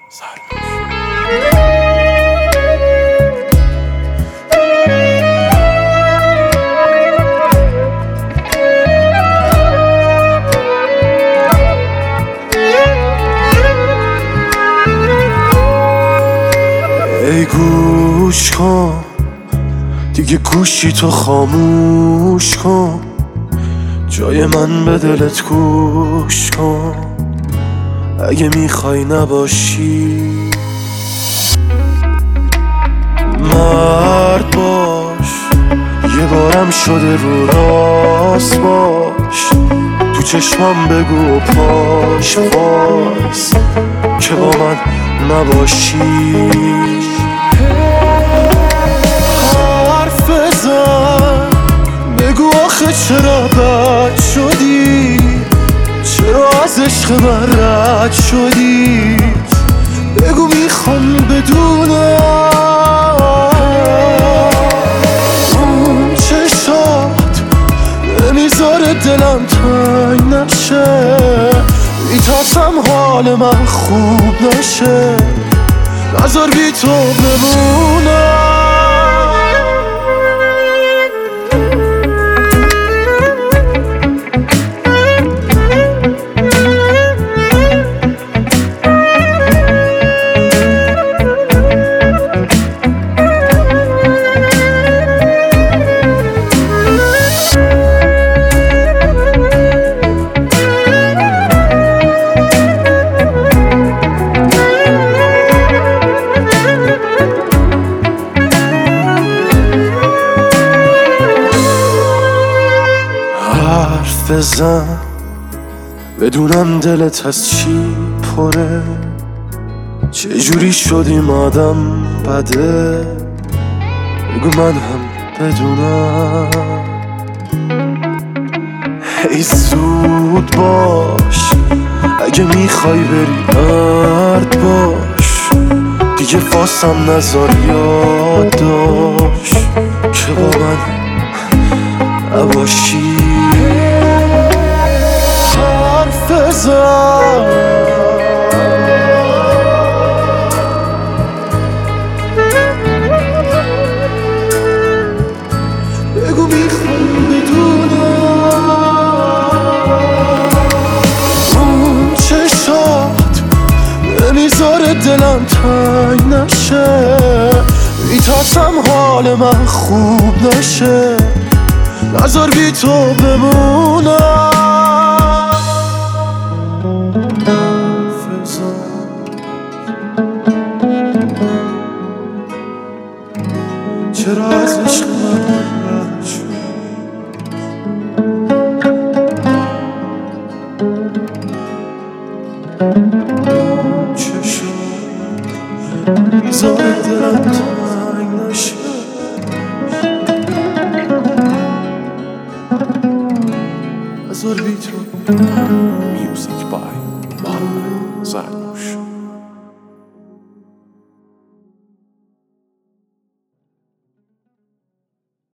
ای گوش کن دیگه گوشی تو خاموش کن، جای من به دلت گوش کن اگه میخوای نباشی. مرد باش، یه بارم شده رو راست باش، تو چشمم بگو و پاش باز که با من نباشی. حرف بزن بگو آخه چرا بد شدی، چرا از عشق من رد شدی، بگو میخوام بدونم. اون چشات نمیذاره دلم تنگ نشه، میترسم حال من خوب نشه، نذار بی تو بمونم. حرف بزن بدونم دلت از چی پره، چجوری شدیم آدم بده، بگو من هم بدونم. ای زود باش اگه میخوای بری، مرد باش دیگه فاسم نذار یاد داشت که با من نباشی. حرف بزن بگو میخوام بدونم. اون چشات نمیذاره دلم تنگ نشه، میترسم حال من خوب نشه، نذار بی تو بمونم. چرا از عشق من رد شدی، چشم میذاره دلم تنگ نشه، نذار بی تو. Music by Marwan Zak.